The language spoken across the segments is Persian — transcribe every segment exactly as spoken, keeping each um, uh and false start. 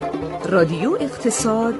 رادیو اقتصاد،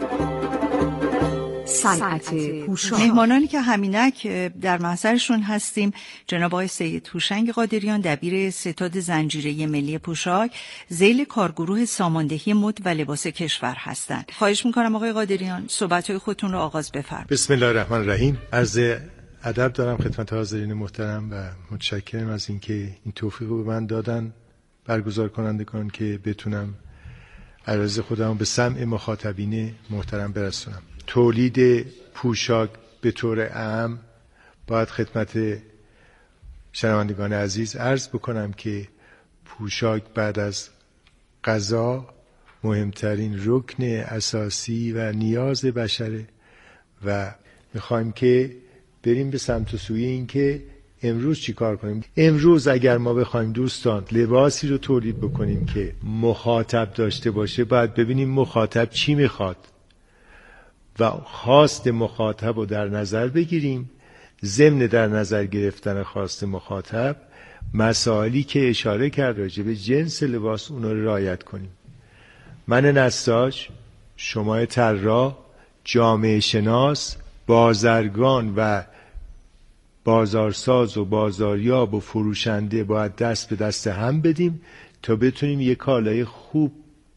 صنعت پوشاک. مهمانانی که همینک در محضرشون هستیم جناب آقای سید هوشنگ قادریان، دبیر ستاد زنجیره ملی پوشاک، ذیل کارگروه ساماندهی مد و لباس کشور هستند. خواهش میکنم آقای قادریان صحبت‌های خودتون رو آغاز بفرمایید. بسم الله الرحمن الرحیم. عرض ادب دارم خدمت حاضرین محترم و متشکرم از اینکه این توفیق رو به من دادن برگزار کنندگان که بتونم عرض خودم به سمع مخاطبین محترم برسونم. تولید پوشاک به طور عام باید خدمت شنوندگان عزیز عرض بکنم که پوشاک بعد از غذا مهمترین رکن اساسی و نیاز بشره و میخوایم که بریم به سمت و سوی این که امروز چی کار کنیم. امروز اگر ما بخوایم دوستان لباسی رو تولید بکنیم که مخاطب داشته باشه، باید ببینیم مخاطب چی میخواد و خواست مخاطب رو در نظر بگیریم. ضمن در نظر گرفتن خواست مخاطب، مسائلی که اشاره کرد راجع به جنس لباس اون رو رعایت کنیم. من نساج، شما طراح، جامعه شناس، بازرگان و بازارساز و بازاریاب و فروشنده باید دست به دست هم بدیم تا بتونیم یک کالای خوب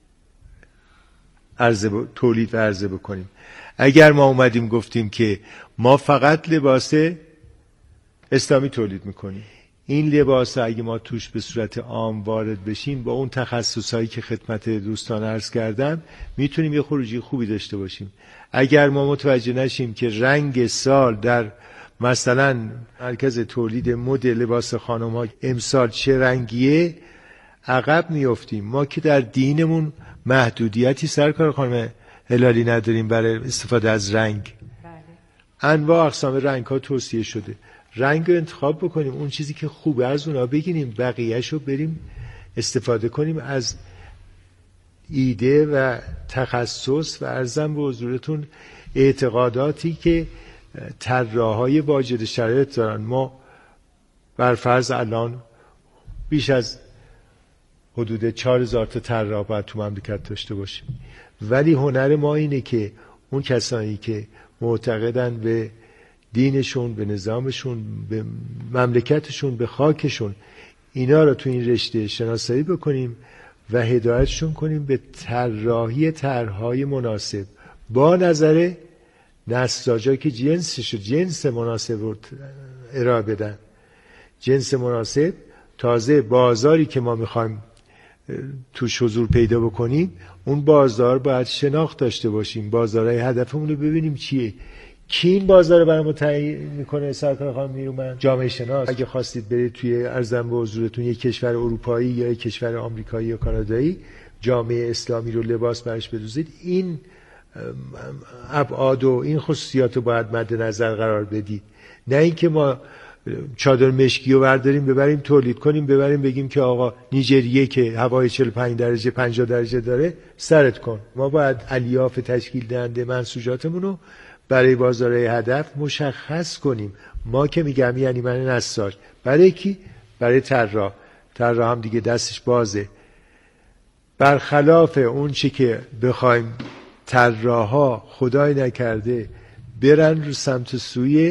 عرضه ب... تولید و عرضه بکنیم. اگر ما اومدیم گفتیم که ما فقط لباس اسلامی تولید میکنیم، این لباس اگه ما توش به صورت عام وارد بشیم با اون تخصصایی که خدمت دوستان عرض کردم میتونیم یه خروجی خوبی داشته باشیم. اگر ما متوجه نشیم که رنگ سال در مثلا مرکز تولید مد لباس خانم ها امسال چه رنگیه، عقب میافتیم. ما که در دینمون محدودیتی سرکار خانم هلالی نداریم برای استفاده از رنگ. بله. انواع اقسام رنگ ها توصیه شده، رنگ رو انتخاب بکنیم، اون چیزی که خوبه از اونها بگیریم، بقیهش رو بریم استفاده کنیم از ایده و تخصص و عرضم به حضورتون اعتقاداتی که طراحای واجد شرایط دارن. ما بر فرض الان بیش از حدود چهار هزار تا طراح باید تو مملکت داشته باشیم، ولی هنر ما اینه که اون کسانی که معتقدن به دینشون، به نظامشون، به مملکتشون، به خاکشون، اینا رو تو این رشته شناسایی بکنیم و هدایتشون کنیم به طراحی طرح‌های مناسب با نظر نساجا که جنسش جنس مناسب رو ارائه بدن. جنس مناسب، تازه بازاری که ما میخوایم توش حضور پیدا بکنیم اون بازار باید شناخت داشته باشیم، بازارهای هدفمون رو ببینیم چیه، کی این بازار رو برای ما تعیین میکنه. سرکار خانم نیرومند، جامعه شناس، اگه خواستید برید توی ارزم به حضورتون یک کشور اروپایی یا یک کشور آمریکایی یا کانادایی جامعه اسلامی رو لباس برش بدوزید، این ابعاد و این خصوصیات رو باید مد نظر قرار بدید. نه اینکه ما چادر مشکی رو برداریم ببریم تولید کنیم ببریم بگیم که آقا نیجریه که هوای چهل و پنج درجه پنجاه درجه داره سرت کن. ما باید الیاف تشکیل دهنده منسوجاتمون رو برای بازارهای هدف مشخص کنیم. ما که میگم یعنی من نساج، برای کی؟ برای طراح. طراح هم دیگه دستش بازه. برخلاف اون چی که بخوایم طراحا خدای نکرده برن رو سمت سوی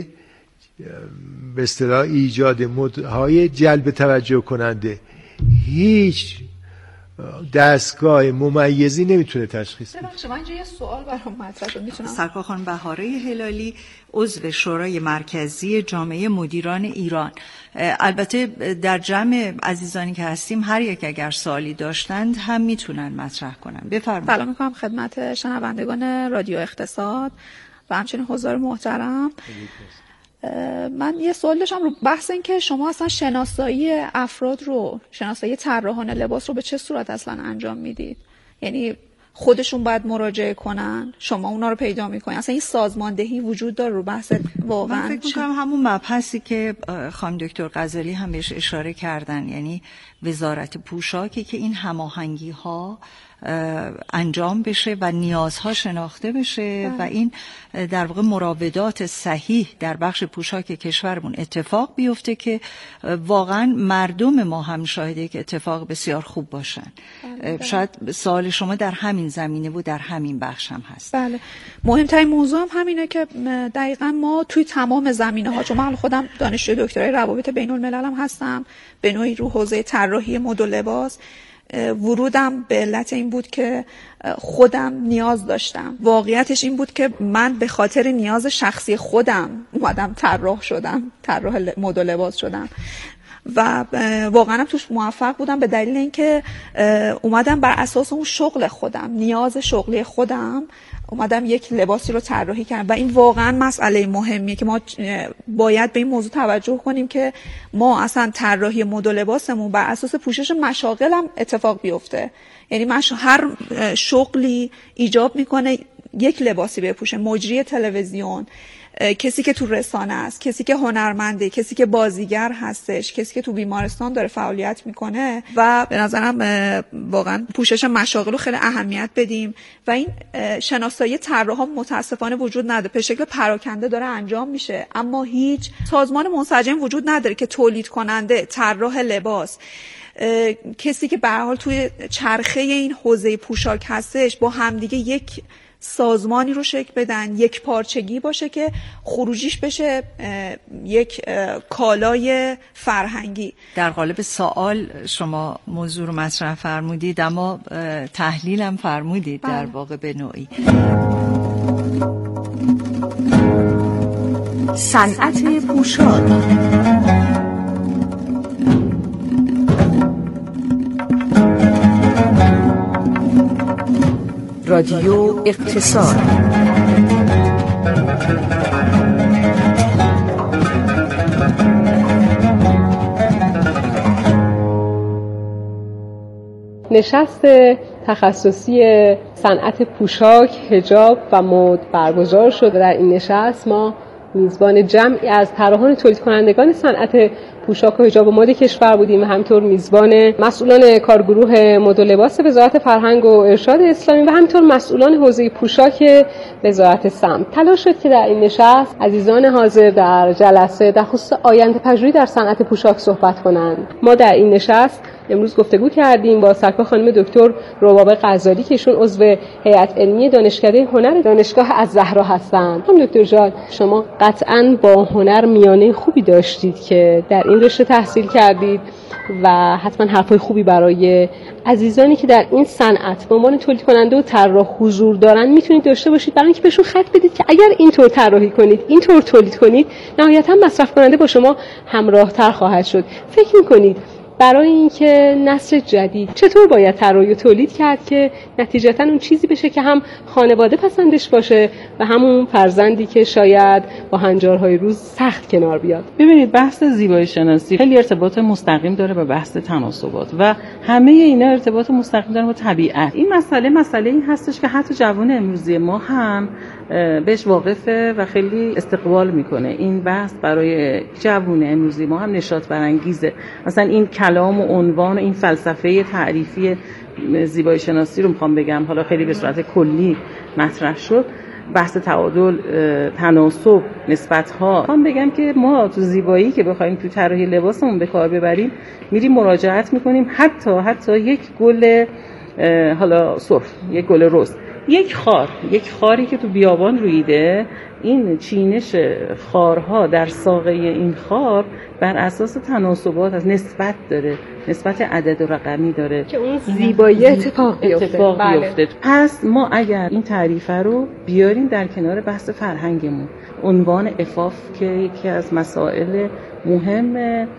به اصطلاح ایجاد مدهای جلب توجه کننده، هیچ دستگاه ممیزی نمیتونه تشخیص بده. ببخشید من اینجا یه سوال برام مطرح شد، میتونم؟ سرکار خانم بهاره هلالی، عضو شورای مرکزی جامعه مدیران ایران. البته در جمع عزیزانی که هستیم هر یک اگر سوالی داشتند هم میتونن مطرح کنن. بفرمایید. سلام میکنم خدمت شنوندگان رادیو اقتصاد و همچنین حضار محترم. من یه سوال داشتم رو بحث این که شما اصلا شناسایی افراد رو، شناسایی طراحان لباس رو به چه صورت اصلا انجام میدید؟ یعنی خودشون باید مراجعه کنن، شما اونا رو پیدا میکنین؟ اصلا این سازماندهی وجود داره رو بحث واقعا؟ من فکر میکنم همون مبحثی که خانم دکتر غزالی هم بهش اشاره کردن، یعنی وزارت پوشاکی که این هماهنگی ها انجام بشه و نیازها شناخته بشه و این در واقع مراودات صحیح در بخش پوشاک کشورمون اتفاق بیفته که واقعا مردم ما هم شاهده که اتفاق بسیار خوب باشن. بله. شاید سوال شما در همین زمینه بود، در همین بخش هم هست. بله، مهمترین موضوع هم همینه که دقیقاً ما توی تمام زمینه ها، چون من خودم دانشجوی دکترای روابط بین الملل هم هستم، به نوعی رو حوزه طراحی مد و لباس، ورودم به علت این بود که خودم نیاز داشتم. واقعیتش این بود که من به خاطر نیاز شخصی خودم اومدم طراح شدم، طراح مد و لباس شدم و واقعا توش موفق بودم به دلیل اینکه اومدم بر اساس اون شغل خودم، نیاز شغلی خودم، اومدم یک لباسی رو طراحی کردم و این واقعا مسئله مهمیه که ما باید به این موضوع توجه کنیم که ما اصلا طراحی مد و لباسمون بر اساس پوشش مشاغل هم اتفاق بیفته. یعنی مش... هر شغلی ایجاب میکنه یک لباسی بپوشه، مجری تلویزیون، کسی که تو رسانه است، کسی که هنرمنده، کسی که بازیگر هستش، کسی که تو بیمارستان داره فعالیت میکنه و به نظرم واقعا پوشش مشاغل رو خیلی اهمیت بدیم و این شناسایی طراحا متاسفانه وجود نداره، به شکل پراکنده داره انجام میشه، اما هیچ سازمان منسجم وجود نداره که تولید کننده، طراح لباس، کسی که به هر حال توی چرخه این حوزه پوشاک هستش با همدیگه یک سازمانی رو شکل بدن، یک پارچگی باشه که خروجیش بشه یک کالای فرهنگی. در قالب سوال شما موضوع رو مطرح فرمودید اما تحلیل هم فرمودید در واقع به نوعی. صنعت پوشاک. رادیو اقتصاد. نشست تخصصی صنعت پوشاک، حجاب و مد برگزار شد. در این نشست ما میزبان جمعی از طراحان تولید کنندگان صنعت پوشاک و حجاب و مد کشور بودیم و همینطور میزبان مسئولان کارگروه مد و لباس وزارت فرهنگ و ارشاد اسلامی و همینطور مسئولان حوزه پوشاک وزارت سمت. تلاش شد که در این نشست عزیزان حاضر در جلسه در خصوص آینده‌پژوهی در صنعت پوشاک صحبت کنند. ما در این نشست امروز گفتگو کردیم با سرکار خانم دکتر ربابه غزالی که ایشون عضو هیئت علمی دانشکده هنر دانشگاه الزهرا هستند. خانم دکتر جان، شما قطعاً با هنر میانه خوبی داشتید که در این رشته تحصیل کردید و حتما حرفای خوبی برای عزیزانی که در این صنعت به عنوان تولید کننده و طراح حضور دارن میتونید داشته باشید، برای اینکه بهشون خط بدید که اگر اینطور طراحی کنید، اینطور تولید کنید، نهایتاً مصرف کننده با شما همراه‌تر خواهد شد. فکر می‌کنید برای اینکه نسل جدید چطور باید طراحی تولید کرد که نتیجتاً اون چیزی بشه که هم خانواده پسندش باشه و همون فرزندی که شاید با هنجارهای روز سخت کنار بیاد؟ ببینید، بحث زیبایی شناسی خیلی ارتباط مستقیم داره با بحث تناسبات و همه اینا ارتباط مستقیم داره با طبیعت. این مسئله مسئله این هستش که حتی جوان امروزی ما هم بهش واقفه و خیلی استقبال میکنه. این بحث برای جوان امروزی ما هم نشاط برانگیزه. مثلا این کلام و عنوان و این فلسفه تعریفی زیبایی شناسی رو میخوام بگم، حالا خیلی به صورت کلی مطرح شد، بحث تعادل، تناسب، نسبت‌ها. میخوام بگم که ما تو زیبایی که بخوایم تو طراحی لباسمون به کار ببریم، میریم مراجعت میکنیم حتی حتی یک گل حالا سرخ، یک گل رز، یک خار، یک خاری که تو بیابان رویده، این چینش خارها در ساقه این خار بر اساس تناسبات از نسبت داره، نسبت عدد و رقمی داره که اون زیبایی اتفاق بیفته. اتفاق بیفته. پس ما اگر این تعریفه رو بیاریم در کنار بحث فرهنگمون، عنوان عفاف که یکی از مسائل مهم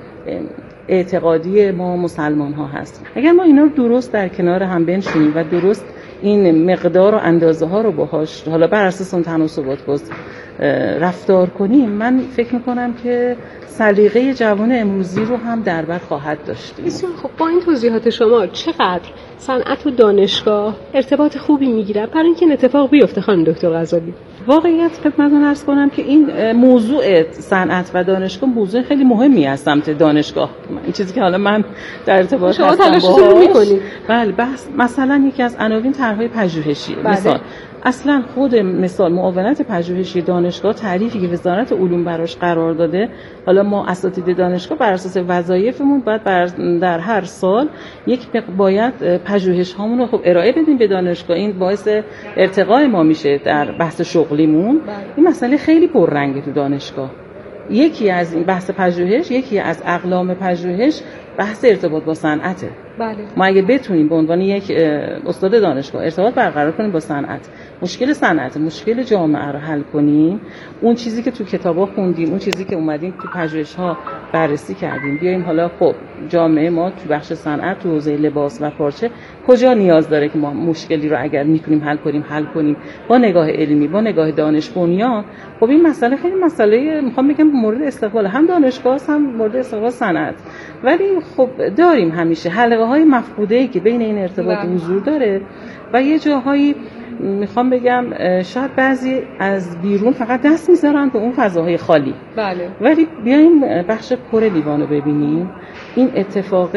اعتقادی ما مسلمان ها هست، اگر ما اینا رو درست در کنار هم بنشینیم و درست این مقدار و اندازه ها رو باهاش، حالا بر اساس اون تناسبات باز رفتار کنیم، من فکر میکنم که سلیقه جوان امروزی رو هم در بر خواهد داشت. بسیار خب، با این توضیحات شما چقدر صنعت و دانشگاه ارتباط خوبی میگیرن برای اینکه این اتفاق بیفته خانم دکتر غزالی؟ واقعیت خدمتتون عرض کنم که این موضوع صنعت و دانشگاه موضوع خیلی مهمی از سمت دانشگاه، این چیزی که حالا من در ارتباط شما هستم تلاشتون رو میکنید. بله، بحث مثلا یکی از عناوین طرح‌های پژوهشی. بله. مثال اصلا خود مثال معاونت پژوهشی دانشگاه تعریفی که وزارت علوم براش قرار داده، حالا ما اساتید دانشگاه بر اساس وظایفمون باید در هر سال یک باید پژوهش هامون رو خب ارائه بدیم به دانشگاه. این باعث ارتقای ما میشه در بحث شغلیمون. این مسئله خیلی پررنگه تو دانشگاه. یکی از این بحث پژوهش، یکی از اقلام پژوهش بحث ارتباط با صنعته. بله. ما اگه بتونیم به عنوان یک استاد دانشگاه ارتباط برقرار کنیم با صنعت، مشکل صنعت، مشکل جامعه رو حل کنیم، اون چیزی که تو کتابا خوندیم، اون چیزی که اومدیم تو پژوهش‌ها بررسی کردیم، بیایم حالا خب جامعه ما تو بخش صنعت، تو حوزه لباس و پارچه کجا نیاز داره که ما مشکلی رو اگر میتونیم حل کنیم حل کنیم با نگاه علمی، با نگاه دانش بنیان. خب این مسئله خیلی مسئله میخوام بگم مورد استقبال هم دانشگاه هم مورد استقبال صنعت. ولی خب داریم همیشه حلقه های مفقوده‌ای که بین این ارتباط حضور داره و یه جاهایی میخوام بگم شاید بعضی از بیرون فقط دست میذارن به اون فضاهای خالی. بله. ولی بیایم بخش پر لیوانو ببینیم، این اتفاق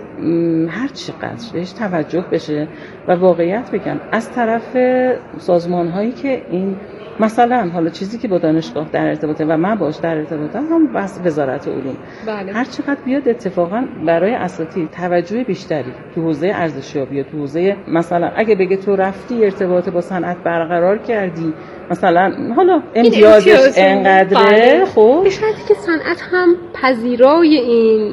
هر چقدر بهش توجه بشه و واقعیت بگم از طرف سازمان‌هایی که این مثلا حالا چیزی که با دانشگاه در ارتباطه و من باش در ارتباطم هم بس وزارت علوم. بله. هر چقدر بیاد اتفاقا برای اساتید توجه بیشتری تو حوزه ارزشیابی یا تو حوزه مثلا اگه بگه تو رفتی ارتباط با صنعت برقرار کردی، مثلا حالا امتیازش انقدره، خب به شرطی که صنعت هم پذیرای این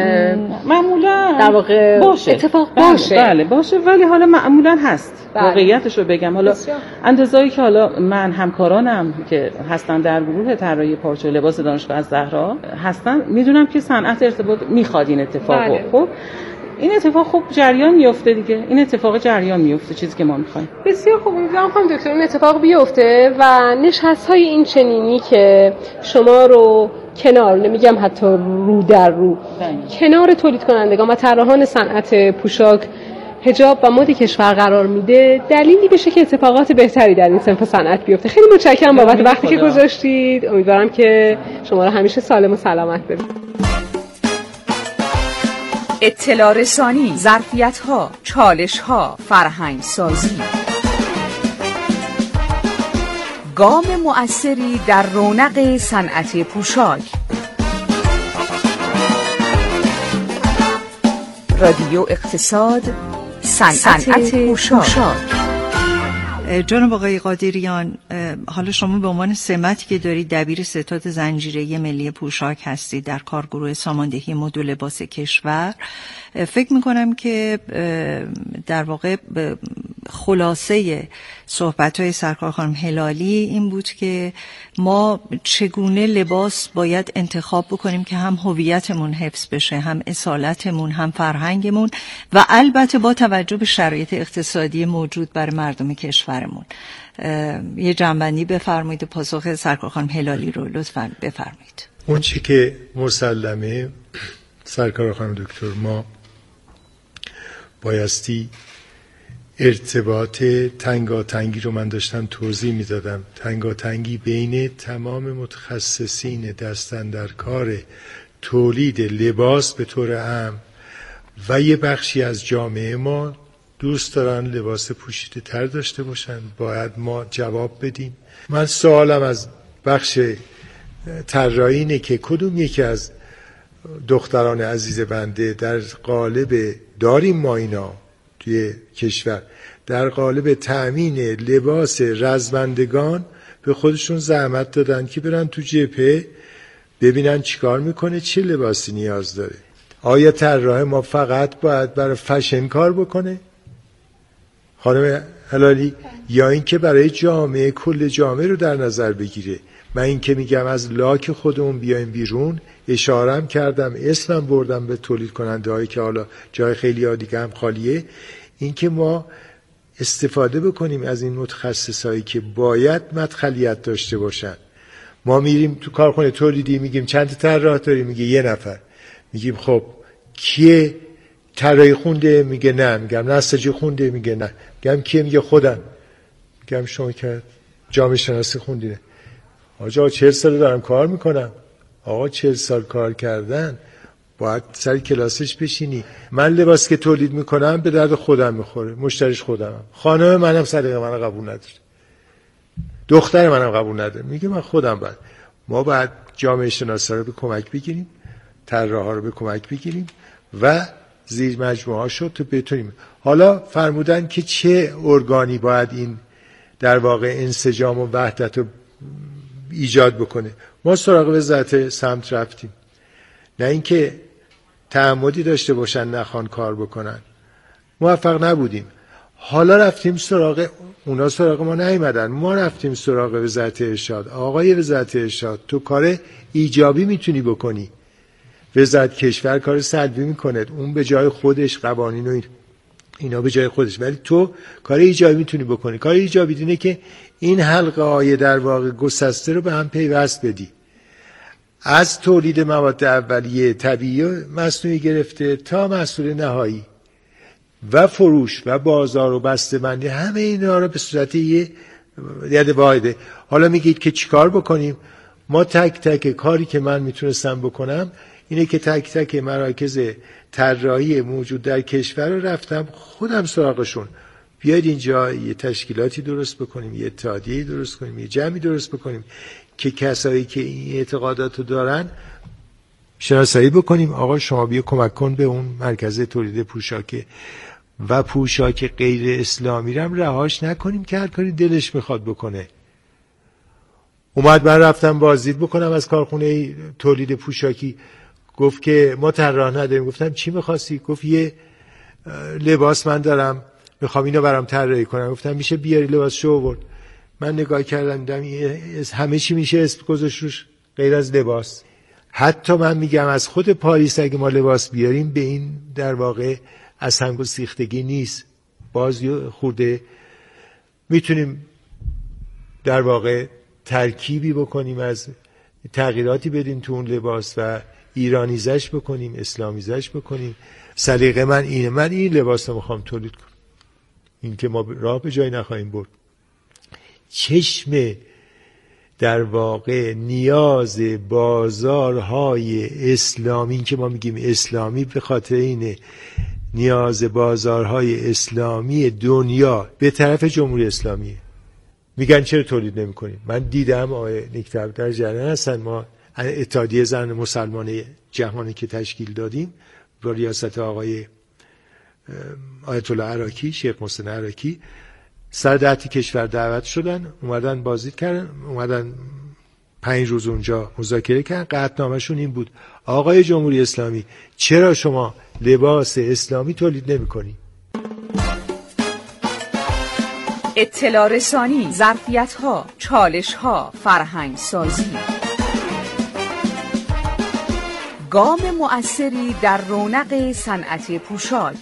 معمولا در واقع باشه. اتفاق بله، باشه. بله باشه، ولی حالا معمولا هست. بله. واقعیتش رو بگم، حالا بسیار. اندازه‌ای که حالا من همکارانم که هستن در گروه طراحی پارچه و لباس دانشگاه الزهرا هستن، میدونم که صنعت ارتباط میخواد این اتفاقو. بله. خب این اتفاق خب جریان میفته دیگه، این اتفاق جریان میفته، چیزی که ما میخوایم. بسیار خوب، امیدوارم خانم دکتر این اتفاق بیفته و نشست‌های این چنینی که شما رو کنار، نمیگم حتی رو در رو، بله. کنار تولید کنندگان و طراحان صنعت پوشاک، حجاب و مد کشور قرار میده، دلیلی بشه که اتفاقات بهتری در این صنف صنعت بیفته. خیلی متشکرم بابت وقتی که گذاشتید. امیدوارم که شما رو همیشه سالم و سلامت ببینیم. اطلاع رسانی، ظرفیت‌ها، چالش‌ها، فرهنگ سازی. گام مؤثری در رونق صنعت پوشاک. رادیو اقتصاد، صنعت پوشاک. جناب آقای قادریان، حالا شما به عنوان سمتی که دارید دبیر ستاد زنجیره ملی پوشاک هستید در کارگروه ساماندهی مد و لباس کشور، فکر میکنم که در واقع خلاصه صحبت‌های سرکار خانم هلالی این بود که ما چگونه لباس باید انتخاب بکنیم که هم هویتمون حفظ بشه، هم اصالتمون، هم فرهنگمون و البته با توجه به شرایط اقتصادی موجود برای مردم کشورمون. یه جنبندی بفرمایید، پاسخ سرکار خانم هلالی رو لطفاً بفرمایید. اون چی که مسلمه سرکار خانم دکتر، ما بایستی ارتباط تنگاتنگی رو من داشتم توضیح میدادم، تنگاتنگی بین تمام متخصصین دستن در کار تولید لباس به طور عام و یه بخشی از جامعه ما دوست دارن لباس پوشیده تر داشته باشن. باید ما جواب بدیم. من سوالم از بخش طراحی اینه که کدوم یکی از دختران عزیز بنده در قالب داریم ما اینا توی کشور در قالب تأمین لباس رزمندگان به خودشون زحمت دادن که برن تو جبهه ببینن چیکار میکنه، چه لباسی نیاز داره. آیا طراح ما فقط باید برای فشن کار بکنه خانم هلالی، یا اینکه برای جامعه کل جامعه رو در نظر بگیره؟ من این که میگم از لاک خودمون بیایم بیرون، اشارم کردم، اسمم بردم به تولید کننده هایی که حالا جای خیلی ها دیگه هم خالیه، این که ما استفاده بکنیم از این متخصص هایی که باید مدخلیت داشته باشن ما میریم تو کارخونه تولیدی میگیم چند تا طراح داریم، میگه یه نفر. میگیم خب کیه طراحی خونده؟ میگه نه. میگم نساجی خونده؟ میگه نه. میگم کیه؟ میگه خودم. میگم شما که جامعه شناسی خوندین؟ آقا چهل سال دارم کار میکنم. آقا چهل سال کار کردن باید سر کلاسش بشینی. من لباس که تولید میکنم به درد خودم میخوره، مشتریش خودمم. خانم منم سلیقه منو قبول نداره، دختر منم قبول نداره. میگه من خودم باید. ما باید جامعه شناسا رو به کمک بگیریم، طراحا رو به کمک بگیریم و زیر مجموعه ها شد تو بتونیم. حالا فرمودن که چه ارگانی باید این در واقع انسجام و وحدت رو ایجاد بکنه. ما سراغ وزارت سمت رفتیم، نه اینکه تعمدی داشته باشن نخوان کار بکنن، موفق نبودیم. حالا رفتیم سراغ اونا، سراغ ما نیومدن، ما رفتیم سراغ وزارت ارشاد. آقای وزارت ارشاد تو کار ایجابی میتونی بکنی، وزارت کشور کار سلبی میکنه، اون به جای خودش قوانین و این اینا به جای خودش، ولی تو کار ایجابی میتونی بکنی. کار ایجابی اینه که این حلقه های در واقع گسسته رو به هم پیوست بدی، از تولید مواد اولیه طبیعی و مصنوعی گرفته تا محصول نهایی و فروش و بازار و بسته‌بندی، همه اینا رو به صورت یه ید واحده. حالا میگید که چیکار بکنیم؟ ما تک تک کاری که من میتونستم بکنم اینه که تک تک مراکز طراحی موجود در کشور رو رفتم خودم سراغشون، بیاید اینجا یه تشکیلاتی درست بکنیم، یه اتحادیه درست کنیم، یه جمعی درست بکنیم که کسایی که این اعتقادات رو دارن شناسایی بکنیم. آقا شما بیا کمک کن به اون مرکز تولید پوشاک و پوشاک غیر اسلامی رو رهاش نکنیم که هر کاری دلش میخواد بکنه. اومد من رفتم بازدید بکنم از کارخونه تولید پوشاکی، گفت که ما طراح نداریم. گفتم چی می‌خواستی؟ گفت یه لباس من دارم میخوام اینو برام طراحی کنم. گفتم میشه بیاری لباسشو آورد. من نگاه کردم دیدم همه چی میشه اسم گذاشت روش غیر از لباس. حتی من میگم از خود پاریس اگه ما لباس بیاریم به این در واقع از سنگ و سیختگی نیست، باز خورده میتونیم در واقع ترکیبی بکنیم، از تغییراتی بدیم تو اون لباس و ایرانیزش بکنیم، اسلامیزش بکنیم. سلیقه من اینه، من این لباس رو میخوام تولید کنم، این که ما راه به جای نخواهیم برد. چشم در واقع نیاز بازارهای اسلامی، این که ما میگیم اسلامی به خاطر اینه نیاز بازارهای اسلامی دنیا به طرف جمهوری اسلامیه. میگن چرا تولید نمی کنیم؟ من دیدم آقای نیک‌طلب در جریان هستن. ما اتحادیه زن مسلمان جهانی که تشکیل دادیم با ریاست آقای آیت الله عراقی، شیخ محسن عراقی، سردهتی کشور دعوت شدن، اومدن بازدید کردن، اومدن پنج روز اونجا مذاکره کردن. قطعنامه‌شون این بود: آقای جمهوری اسلامی چرا شما لباس اسلامی تولید نمی کنی؟ اطلاع رسانی، ظرفیت‌ها، چالش‌ها، فرهنگ سازی. گام مؤثری در رونق صنعت پوشاک.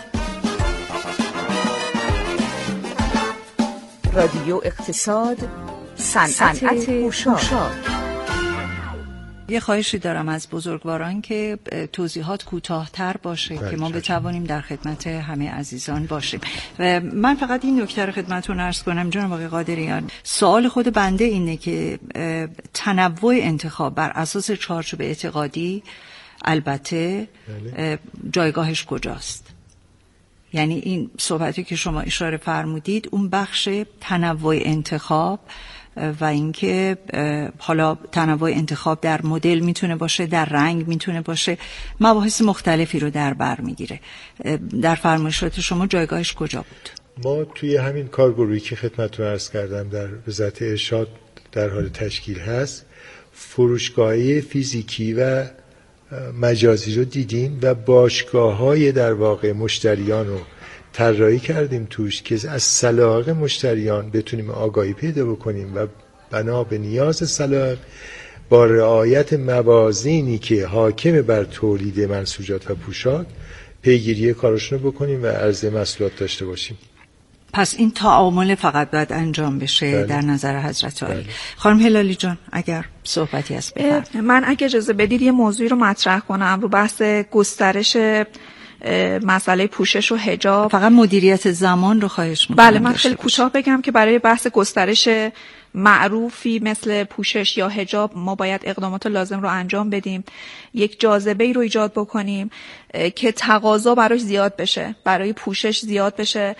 رادیو اقتصاد، صنعت پوشاک. یه خواهشی دارم از بزرگواران که توضیحات کوتاه‌تر باشه که ما بتوانیم در خدمت همه عزیزان باشیم. و من فقط این نکته رو خدمتتون عرض کنم جناب آقای قادریان، سوال خود بنده اینه که تنوع انتخاب بر اساس چارچوب اعتقادی البته جایگاهش کجاست؟ یعنی این صحبتی که شما اشاره فرمودید، اون بخش تنوع انتخاب و اینکه حالا تنوع انتخاب در مدل میتونه باشه، در رنگ میتونه باشه، مباحث مختلفی رو در بر میگیره. در فرمایشات شما جایگاهش کجا بود؟ ما توی همین کارگروهی که خدمتتون عرض کردم در وزارت ارشاد در حال تشکیل هست، فروشگاهی فیزیکی و مجازی رو دیدیم و باشگاه‌های در واقع مشتریان رو طراحی کردیم توش که از سلایق مشتریان بتونیم آگاهی پیدا بکنیم و بنا به نیاز سلایق با رعایت موازینی که حاکم بر تولید منسوجات و پوشاک پیگیری کارشون رو بکنیم و عرضه محصولات داشته باشیم. پس این تعامل فقط باید انجام بشه بله. در نظر حضرت عالی. بله. خانم هلالی جان اگر صحبتی هست بفرمایید. من اگه اجازه بدید یه موضوعی رو مطرح کنم رو بحث گسترش مسئله پوشش و حجاب. فقط مدیریت زمان رو خواهش می‌کنم. بله من خیلی کوتاه بگم که برای بحث گسترش معروفی مثل پوشش یا حجاب ما باید اقدامات لازم رو انجام بدیم، یک جاذبه‌ای رو ایجاد بکنیم که تقاضا براش زیاد بشه، برای پوشش زیاد بشه،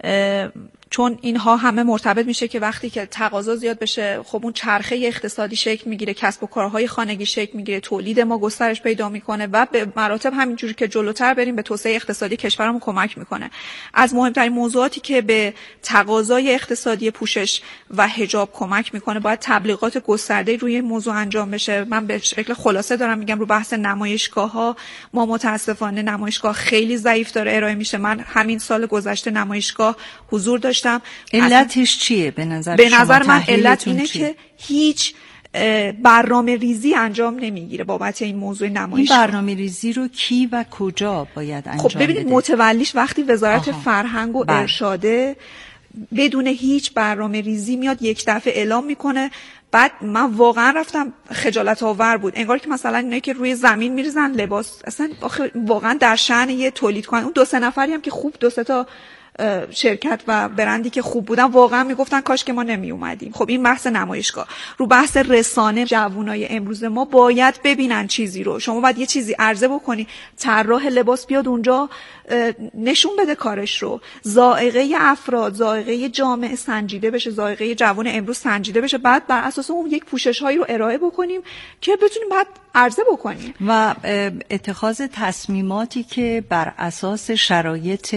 چون اینها همه مرتبط میشه که وقتی که تقاضا زیاد بشه خب اون چرخه اقتصادی شکل میگیره، کسب و کارهای خانگی شکل میگیره، تولید ما گسترش پیدا میکنه و به مراتب همینجوری که جلوتر بریم به توسعه اقتصادی کشورمون کمک میکنه. از مهمترین موضوعاتی که به تقاضای اقتصادی پوشش و حجاب کمک میکنه باید تبلیغات گسترده روی این موضوع انجام بشه. من به شکل خلاصه دارم میگم رو بحث نمایشگاه‌ها ما متاسفانه نمایشگاه خیلی ضعیف داره ارائه میشه. من همین سال گذشته نمایشگاه حضور داشتم. علتش چیه به نظر به نظر شما؟ من علت اینه چیه؟ که هیچ برنامه ریزی انجام نمیگیره بابت این موضوع نمایش. این برنامه ریزی رو کی و کجا باید انجام بده؟ خب ببینید متولیش وقتی وزارت آها. فرهنگ و ارشاده بدون هیچ برنامه ریزی میاد یک دفعه اعلام میکنه. بعد من واقعا رفتم خجالت آور بود، انگار که مثلا اینایی که روی زمین میریزن لباس اصلا واقعا در شأن یه تولید کنن. اون دو سه نفری هم که خوب دو سه تا شرکت و برندی که خوب بودن واقعا میگفتن کاش که ما نمی اومدیم. خب این بحث نمایشگاه. رو بحث رسانه، جوانای امروز ما باید ببینن چیزی رو. شما باید یه چیزی عرضه بکنی، طراح لباس بیاد اونجا نشون بده کارش رو، ذائقه افراد، ذائقه جامعه سنجیده بشه، ذائقه جوان امروز سنجیده بشه، بعد بر اساس اون یک پوشش هایی رو ارائه بکنیم که بتونیم بعد عرضه بکنیم و اتخاذ تصمیماتی که بر اساس شرایط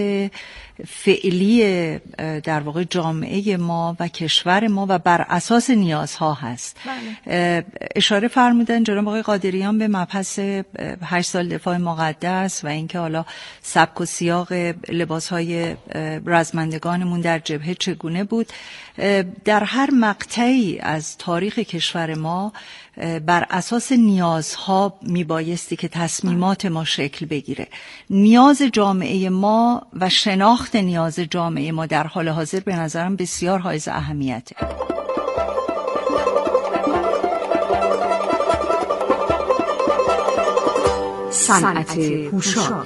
فعلی در واقع جامعه ما و کشور ما و بر اساس نیازها هست. بله. اشاره فرمودن جناب آقای قادریان به مبحث هشت سال دفاع مقدس و اینکه حالا سبک و سیاق لباسهای رزمندگانمون در جبهه چگونه بود. در هر مقطعی از تاریخ کشور ما بر اساس نیازها میبایستی که تصمیمات ما شکل بگیره. نیاز جامعه ما و شناخت نیاز جامعه ما در حال حاضر به نظرم بسیار حائز اهمیته. صنعت پوشاک.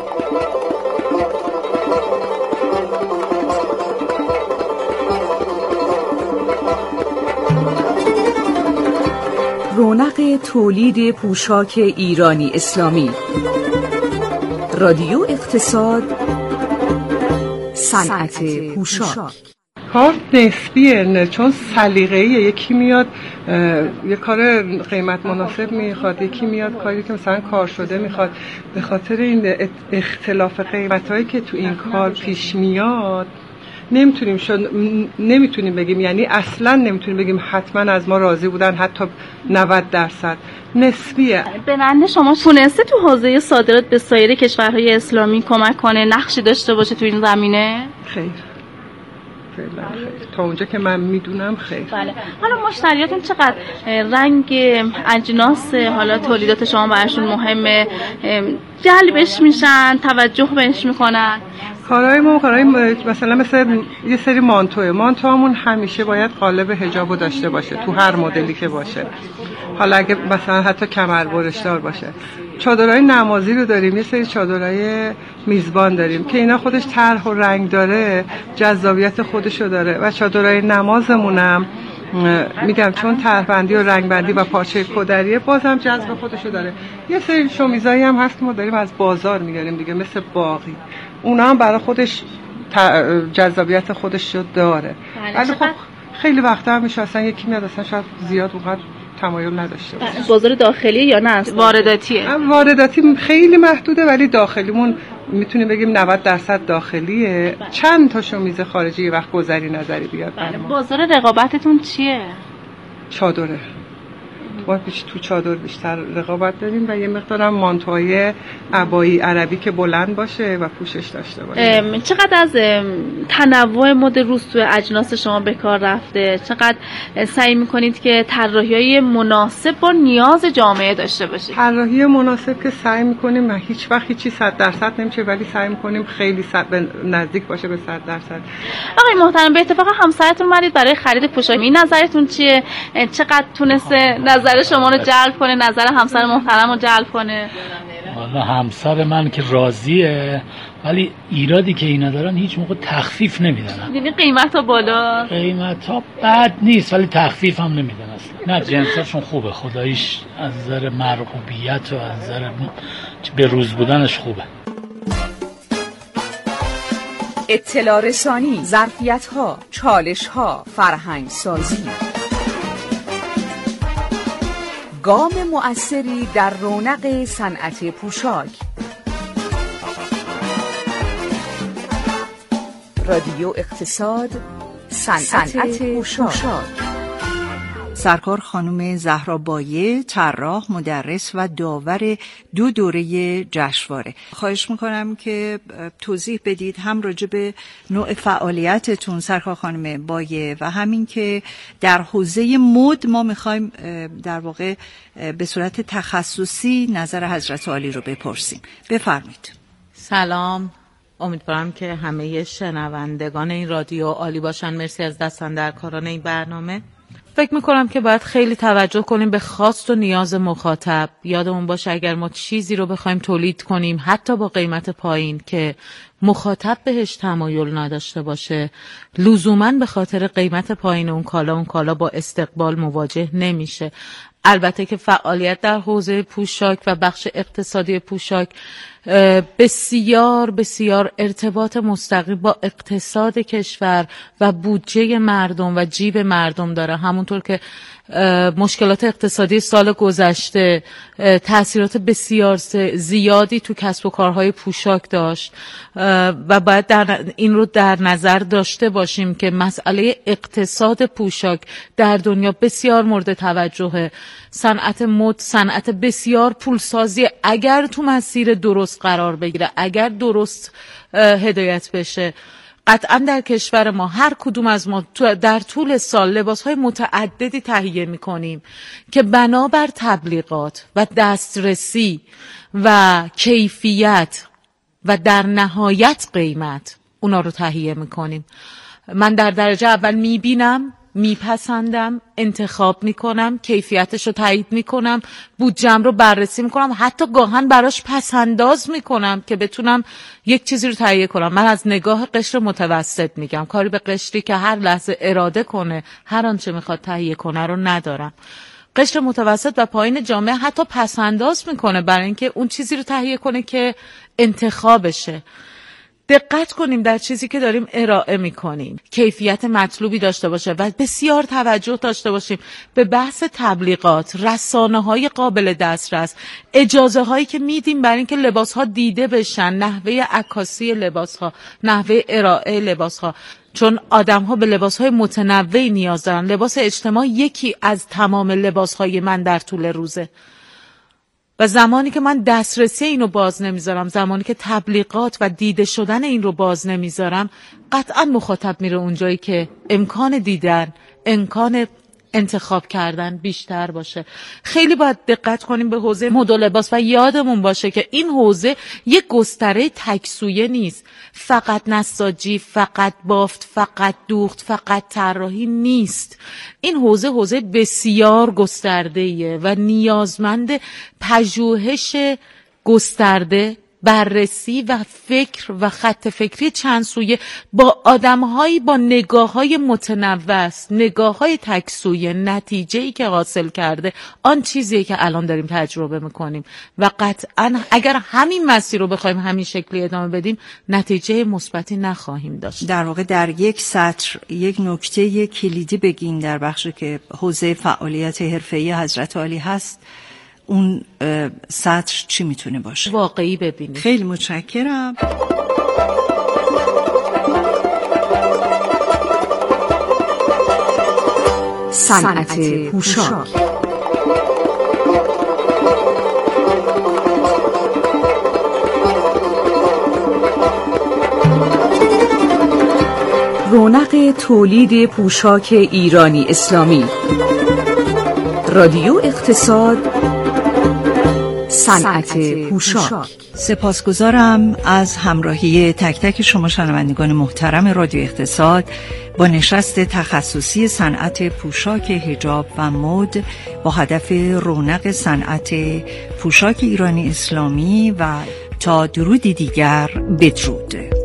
رونق تولید پوشاک ایرانی اسلامی. رادیو اقتصاد. صنعت پوشاک. کار نسبیه، نه چون سلیقه‌ای. یکی میاد یه کار قیمت مناسب میخواد، یکی میاد کاری که مثلا کار شده میخواد. به خاطر این اختلاف قیمتایی که تو این کار پیش میاد نمیتونیم شد نمیتونیم بگیم، یعنی اصلا نمیتونیم بگیم حتما از ما راضی بودن، حتی نود درصد نسبیه. برند شما تونسته تو حوزه صادرات به سایر کشورهای اسلامی کمک کنه، نقشی داشته باشه تو این زمینه؟ خیر فعلا خیر، تا اونجا که من میدونم خیر. بله. حالا مشتریاتون چقدر رنگ اجناس حالا تولیدات شما براشون مهمه، جلبش میشن، توجه بهش میکنن؟ کارهای ما کارهای مثلا مثل یه سری مانتوه مانتوامون همیشه باید قالب حجابو داشته باشه تو هر مدلی که باشه، حالا اگه مثلا حتی کمر برشدار باشه. چادرهای نمازی رو داریم، یه سری چادرهای میزبان داریم که اینا خودش طرح و رنگ داره، جذابیت خودشو داره. و چادرهای نمازمونم میگم چون طرحبندی و رنگبندی و پارچه کدریه بازم جذب خودشو داره. یه سری شومیزایی هم هست ما داریم از بازار میگیریم دیگه، مثل باقی، اونا هم برای خودش جذابیت خودش رو داره. ولی خب خیلی وقتا هم میشه اصلا یکی میاد اصلا شاید زیاد اونقدر تمایل نداشته باشه. بازار داخلی یا نه وارداتیه؟ وارداتی خیلی محدوده ولی داخلیمون میتونیم بگیم نود درصد داخلیه. بله. چند تا شومیز خارجی یه وقت گذری نظری بیاد. بله. بازار رقابتتون چیه؟ چادره. ما بیش تو چادر بیشتر رقابت داریم و یه مقدارم مانتوهای عبایی عربی که بلند باشه و پوشش داشته باشه. چقدر از تنوع مد روز تو اجناس شما به کار رفته؟ چقدر سعی میکنید که طراحی‌های مناسب با نیاز جامعه داشته باشید؟ طراحی مناسب که سعی میکنیم، هیچ وقت هیچی صد درصد نمیشه، ولی سعی میکنیم خیلی صد نزدیک باشه به صد درصد. آقای محترم، به اتفاق همسرتون اومدید برای خرید پوشاک، این نظرتون چیه؟ چقدر تونسته نظر شما رو جلب کنه، نظر همسر محترم رو جلب کنه؟ والا همسر من که راضیه، ولی ایرادی که اینا دارن هیچ موقع تخفیف نمیدن. یعنی قیمت ها بالا؟ قیمت ها بد نیست ولی تخفیف هم نمیدن اصلا. نه جنساشون خوبه، خداییش از نظر مرغوبیت و از نظر به روز بودنش خوبه. اطلاع رسانی، ظرفیت ها، چالش ها، فرهنگ سازی. گام مؤثری در رونق صنعت پوشاک. رادیو اقتصاد، صنعت پوشاک. سرکار خانم زهرا بایه، طراح، مدرس و داور دو دوره جشنواره. خواهش میکنم که توضیح بدید هم راجع به نوع فعالیتتون سرکار خانم بایه و همین که در حوزه مد ما میخوایم در واقع به صورت تخصصی نظر حضرت عالی رو بپرسیم. بفرمایید. سلام، امیدوارم که همه شنوندگان این رادیو عالی باشن. مرسی از دستاندرکاران این برنامه. فکر میکنم که باید خیلی توجه کنیم به خواست و نیاز مخاطب. یادمون باشه اگر ما چیزی رو بخوایم تولید کنیم حتی با قیمت پایین که مخاطب بهش تمایل نداشته باشه، لزوماً به خاطر قیمت پایین اون کالا اون کالا با استقبال مواجه نمیشه. البته که فعالیت در حوزه پوشاک و بخش اقتصادی پوشاک بسیار بسیار ارتباط مستقیم با اقتصاد کشور و بودجه مردم و جیب مردم داره. همونطور که مشکلات اقتصادی سال گذشته تأثیرات بسیار زیادی تو کسب و کارهای پوشاک داشت و باید در این رو در نظر داشته باشیم که مسئله اقتصاد پوشاک در دنیا بسیار مورد توجهه. صنعت مد صنعت بسیار پولسازی اگر تو مسیر درست قرار بگیره، اگر درست هدایت بشه. قطعا در کشور ما هر کدوم از ما در طول سال لباسهای متعددی تهیه میکنیم که بنابر تبلیغات و دسترسی و کیفیت و در نهایت قیمت اونا رو تهیه میکنیم. من در درجه اول میبینم، میپسندم، انتخاب میکنم، کیفیتش رو تایید میکنم، بودجم رو بررسی میکنم، حتی گاهن براش پسنداز میکنم که بتونم یک چیزی رو تهیه کنم. من از نگاه قشر متوسط میگم، کاری به قشری که هر لحظه اراده کنه هر آنچه میخواد تهیه کنه رو ندارم. قشر متوسط و پایین جامعه حتی پسنداز میکنه برای اینکه اون چیزی رو تهیه کنه که انتخابشه. دقت کنیم در چیزی که داریم ارائه میکنیم کیفیت مطلوبی داشته باشه و بسیار توجه داشته باشیم به بحث تبلیغات، رسانه های قابل دسترس، اجازه هایی که میدیم برای اینکه لباس ها دیده بشن، نحوه عکاسی لباس ها، نحوه ارائه لباس ها. چون آدم ها به لباس های متنوعی نیاز دارن. لباس اجتماع یکی از تمام لباس های من در طول روزه و زمانی که من دسترسی اینو باز نمیذارم، زمانی که تبلیغات و دیده شدن این رو باز نمیذارم، قطعا مخاطب میره اونجایی که امکان دیدن، امکان انتخاب کردن بیشتر باشه. خیلی باید دقت کنیم به حوزه مد و لباس و یادمون باشه که این حوزه یک گستره تکسویه نیست. فقط نساجی، فقط بافت، فقط دوخت، فقط طراحی نیست. این حوزه حوزه بسیار گسترده‌ایه و نیازمند پژوهش گسترده، بررسی و فکر و خط فکری چند سویه با آدم‌هایی با نگاه‌های متنوع است، نگاه‌های تکسویه. نتیجه‌ای که حاصل کرده آن چیزیه که الان داریم تجربه می‌کنیم و قطعاً اگر همین مسیر رو بخوایم همین شکلی ادامه بدیم نتیجه مثبتی نخواهیم داشت. در واقع در یک سطر یک نکته کلیدی بگین در بخشی که حوزه فعالیت حرفه‌ای حضرت عالی هست، اون سطر چی میتونه باشه؟ واقعی ببینید. خیلی متشکرم. صنعت پوشاک. رونق تولید پوشاک ایرانی اسلامی. رادیو اقتصاد، صنعت پوشاک. سپاسگزارم از همراهی تک تک شما شنوندگان محترم رادیو اقتصاد با نشست تخصصی صنعت پوشاک حجاب و مد با هدف رونق صنعت پوشاک ایرانی اسلامی. و تا درودی دیگر، بدرود.